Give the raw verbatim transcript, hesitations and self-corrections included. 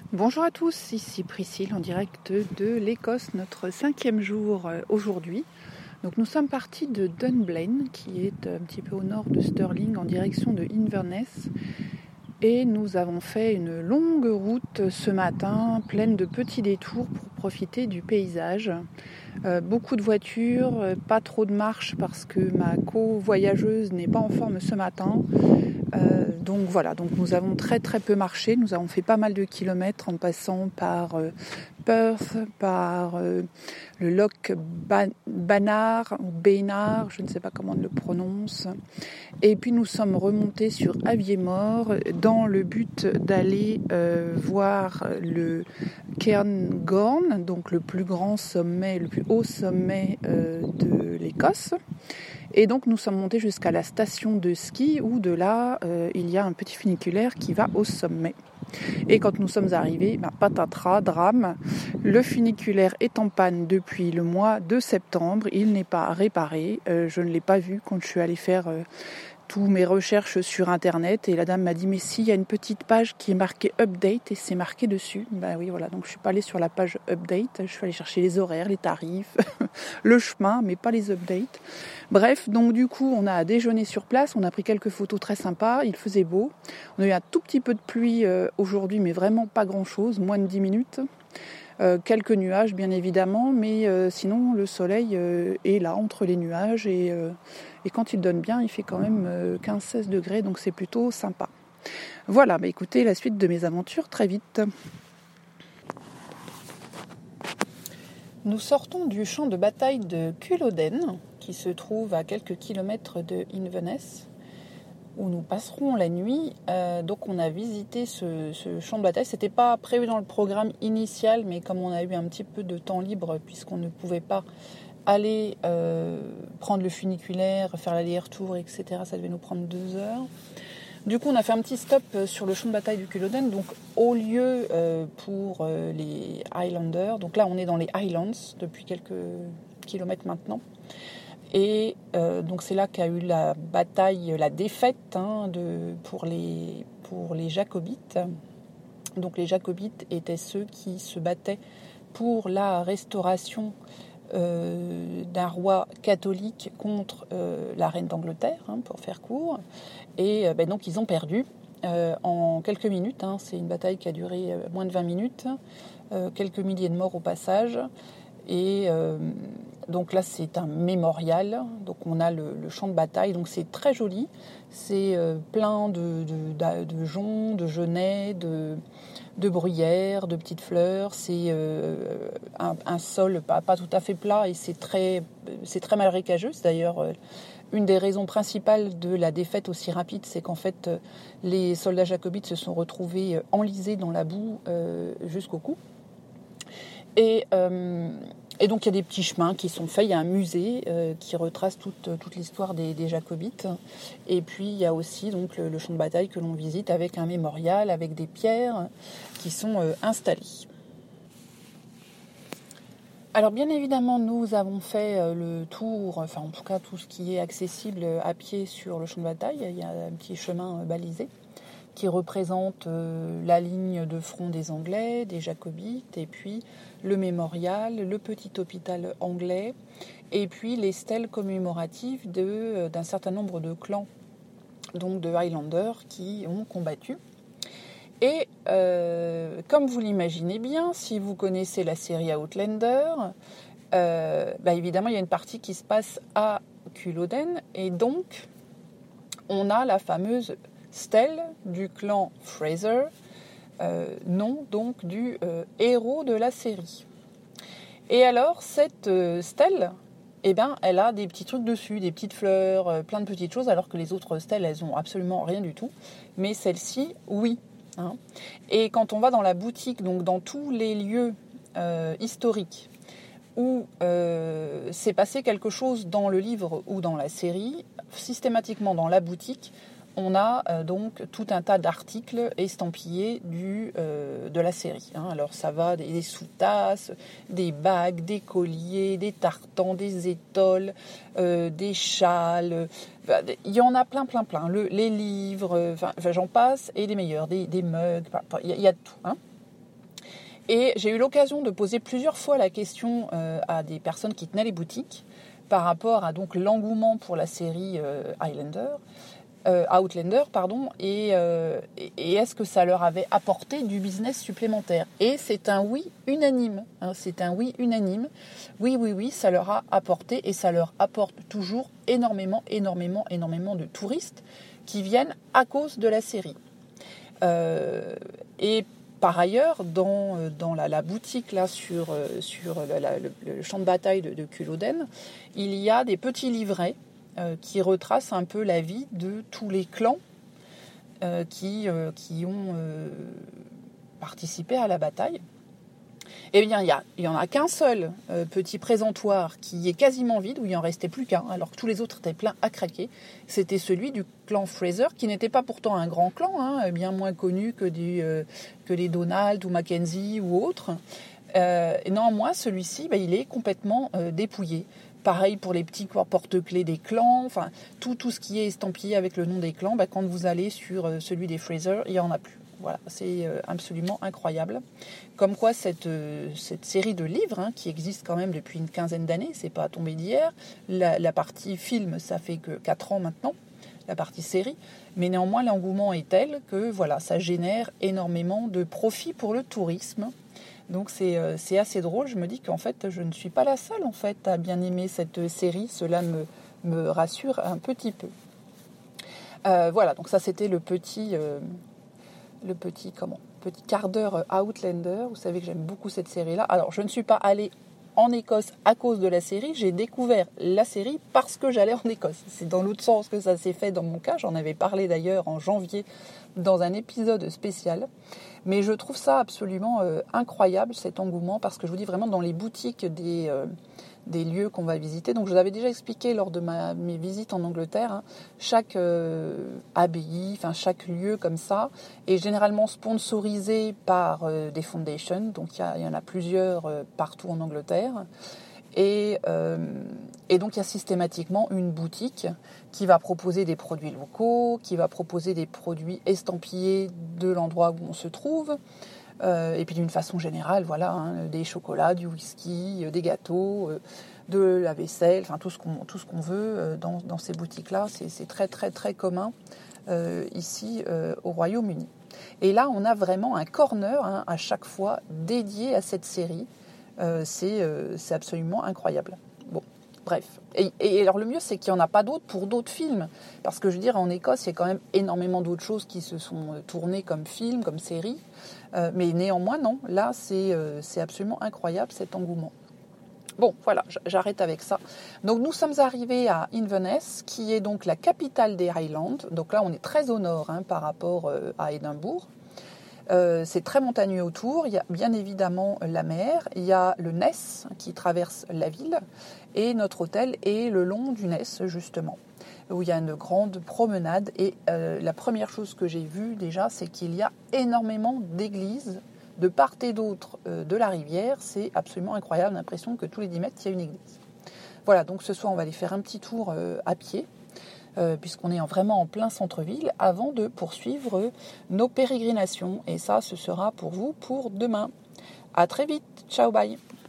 Bonjour à tous, ici Priscille en direct de l'Écosse, notre cinquième jour aujourd'hui. Donc nous sommes partis de Dunblane, qui est un petit peu au nord de Stirling, en direction de Inverness. Et nous avons fait une longue route ce matin, pleine de petits détours pour profiter du paysage. Euh, beaucoup de voitures, pas trop de marche parce que ma co-voyageuse n'est pas en forme ce matin. Euh, donc voilà, donc nous avons très très peu marché, nous avons fait pas mal de kilomètres en passant par euh, Perth, par euh, le loch Ban- Bannar ou Baynard, je ne sais pas comment on le prononce, et puis nous sommes remontés sur Aviemore dans le but d'aller euh, voir le Cairngorm, donc le plus grand sommet, le plus haut sommet euh, de l'Écosse. Et donc nous sommes montés jusqu'à la station de ski où de là euh, il y a un petit funiculaire qui va au sommet. Et quand nous sommes arrivés, ben, patatras, drame, le funiculaire est en panne depuis le mois de septembre, il n'est pas réparé, euh, je ne l'ai pas vu quand je suis allée faire euh, toutes mes recherches sur internet et la dame m'a dit mais si, il y a une petite page qui est marquée update et c'est marqué dessus. Ben oui voilà, donc je suis pas allée sur la page update, je suis allée chercher les horaires, les tarifs, le chemin, mais pas les updates. Bref, donc du coup on a déjeuné sur place, on a pris quelques photos très sympas, il faisait beau. On a eu un tout petit peu de pluie euh, aujourd'hui, mais vraiment pas grand chose, moins de dix minutes. Euh, quelques nuages bien évidemment, mais euh, sinon le soleil euh, est là entre les nuages et, euh, et quand il donne bien il fait quand même euh, quinze à seize degrés, donc c'est plutôt sympa. Voilà, bah écoutez, la suite de mes aventures très vite. Nous sortons du champ de bataille de Culloden qui se trouve à quelques kilomètres de Inverness, où nous passerons la nuit. Euh, donc on a visité ce, ce champ de bataille. C'était pas prévu dans le programme initial, mais comme on a eu un petit peu de temps libre, puisqu'on ne pouvait pas aller euh, prendre le funiculaire, faire l'aller-retour, et cetera, ça devait nous prendre deux heures. Du coup, on a fait un petit stop sur le champ de bataille du Culloden, donc au lieu euh, pour euh, les Highlanders. Donc là, on est dans les Highlands depuis quelques kilomètres maintenant. Et euh, donc c'est là qu'a eu la bataille, la défaite hein, de, pour, les, pour les Jacobites. Donc les Jacobites étaient ceux qui se battaient pour la restauration euh, d'un roi catholique contre euh, la reine d'Angleterre, hein, pour faire court. Et euh, ben donc ils ont perdu euh, en quelques minutes. Hein. C'est une bataille qui a duré euh, moins de vingt minutes, euh, quelques milliers de morts au passage. Et euh, donc là c'est un mémorial, donc on a le, le champ de bataille, donc c'est très joli, c'est euh, plein de, de, de joncs, de genêts, de, de bruyères, de petites fleurs, c'est euh, un, un sol pas, pas tout à fait plat et c'est très, c'est très marécageux. C'est d'ailleurs euh, une des raisons principales de la défaite aussi rapide, c'est qu'en fait euh, les soldats jacobites se sont retrouvés enlisés dans la boue euh, jusqu'au cou. Et, euh, et donc il y a des petits chemins qui sont faits, il y a un musée euh, qui retrace toute, toute l'histoire des, des Jacobites. Et puis il y a aussi donc, le, le champ de bataille que l'on visite avec un mémorial, avec des pierres qui sont euh, installées. Alors bien évidemment nous avons fait euh, le tour, enfin en tout cas tout ce qui est accessible à pied sur le champ de bataille. Il y a un petit chemin euh, balisé qui représente euh, la ligne de front des Anglais, des Jacobites, et puis le mémorial, le petit hôpital anglais, et puis les stèles commémoratives de, euh, d'un certain nombre de clans, donc de Highlanders, qui ont combattu. Et euh, comme vous l'imaginez bien, si vous connaissez la série Outlander, euh, bah évidemment il y a une partie qui se passe à Culloden, et donc on a la fameuse stèle du clan Fraser, euh, nom donc du euh, héros de la série. Et alors cette euh, stèle, eh ben, elle a des petits trucs dessus, des petites fleurs, euh, plein de petites choses, alors que les autres stèles, elles ont absolument rien du tout. Mais celle-ci, oui. Hein. Et quand on va dans la boutique, donc dans tous les lieux euh, historiques où euh, s'est passé quelque chose dans le livre ou dans la série, systématiquement dans la boutique, on a euh, donc tout un tas d'articles estampillés du, euh, de la série. Hein. Alors ça va des, des sous-tasses, des bagues, des colliers, des tartans, des étoles, euh, des châles. Enfin, il y en a plein, plein, plein. Le, les livres, enfin, enfin j'en passe, et les meilleurs, des, des mugs, il y, y a de tout. Hein. Et j'ai eu l'occasion de poser plusieurs fois la question euh, à des personnes qui tenaient les boutiques par rapport à donc l'engouement pour la série euh, Highlander, euh, Outlander, pardon, et, euh, et est-ce que ça leur avait apporté du business supplémentaire. Et c'est un oui unanime. Hein, c'est un oui unanime. Oui, oui, oui, ça leur a apporté et ça leur apporte toujours énormément, énormément, énormément de touristes qui viennent à cause de la série. Euh, et Par ailleurs, dans, dans la, la boutique là, sur, sur la, la, le, le champ de bataille de, de Culloden, il y a des petits livrets euh, qui retracent un peu la vie de tous les clans euh, qui, euh, qui ont euh, participé à la bataille. Eh bien, il n'y en a qu'un seul euh, petit présentoir qui est quasiment vide, où il n'en restait plus qu'un, alors que tous les autres étaient pleins à craquer. C'était celui du clan Fraser, qui n'était pas pourtant un grand clan, hein, bien moins connu que, du, euh, que les Donald ou Mackenzie ou autres. Euh, et néanmoins, celui-ci, bah, il est complètement euh, dépouillé. Pareil pour les petits porte-clés des clans, enfin, tout, tout ce qui est estampillé avec le nom des clans, bah, quand vous allez sur euh, celui des Fraser, il n'y en a plus. Voilà, c'est absolument incroyable. Comme quoi, cette, cette série de livres, hein, qui existe quand même depuis une quinzaine d'années, c'est pas tombé d'hier. La, la partie film, ça fait que quatre ans maintenant, la partie série. Mais néanmoins, l'engouement est tel que voilà, ça génère énormément de profit pour le tourisme. Donc c'est, c'est assez drôle. Je me dis qu'en fait, je ne suis pas la seule en fait, à bien aimer cette série. Cela me, me rassure un petit peu. Euh, voilà, donc ça, c'était le petit... Euh, le petit, comment, petit quart d'heure Outlander. Vous savez que j'aime beaucoup cette série-là. Alors, je ne suis pas allée en Écosse à cause de la série. J'ai découvert la série parce que j'allais en Écosse. C'est dans l'autre sens que ça s'est fait dans mon cas. J'en avais parlé d'ailleurs en janvier dans un épisode spécial. Mais je trouve ça absolument euh, incroyable, cet engouement, parce que je vous dis vraiment dans les boutiques des... Euh, des lieux qu'on va visiter. Donc je vous avais déjà expliqué lors de ma, mes visites en Angleterre, hein, chaque euh, abbaye, enfin chaque lieu comme ça est généralement sponsorisé par euh, des foundations. Donc il y, y en a plusieurs euh, partout en Angleterre. Et, euh, et donc il y a systématiquement une boutique qui va proposer des produits locaux, qui va proposer des produits estampillés de l'endroit où on se trouve. Euh, et puis d'une façon générale, voilà, hein, des chocolats, du whisky, euh, des gâteaux, euh, de la vaisselle, enfin tout ce qu'on tout ce qu'on veut euh, dans, dans ces boutiques-là, c'est, c'est très très très commun euh, ici euh, au Royaume-Uni. Et là, on a vraiment un corner hein, à chaque fois dédié à cette série. Euh, c'est euh, c'est absolument incroyable. Bon. Bref. Et, et alors le mieux, c'est qu'il n'y en a pas d'autres pour d'autres films. Parce que je veux dire, en Écosse, il y a quand même énormément d'autres choses qui se sont tournées comme films, comme séries. Euh, mais néanmoins, non. Là, c'est, euh, c'est absolument incroyable, cet engouement. Bon, voilà, j'arrête avec ça. Donc, nous sommes arrivés à Inverness, qui est donc la capitale des Highlands. Donc là, on est très au nord hein, par rapport euh, à Édimbourg. Euh, c'est très montagneux autour, il y a bien évidemment la mer, il y a le Ness qui traverse la ville et notre hôtel est le long du Ness justement, où il y a une grande promenade et euh, la première chose que j'ai vue déjà c'est qu'il y a énormément d'églises de part et d'autre euh, de la rivière, c'est absolument incroyable, l'impression que tous les dix mètres il y a une église. Voilà, donc ce soir on va aller faire un petit tour euh, à pied. Euh, puisqu'on est en, vraiment en plein centre-ville, avant de poursuivre nos pérégrinations. Et ça, ce sera pour vous pour demain. À très vite. Ciao, bye.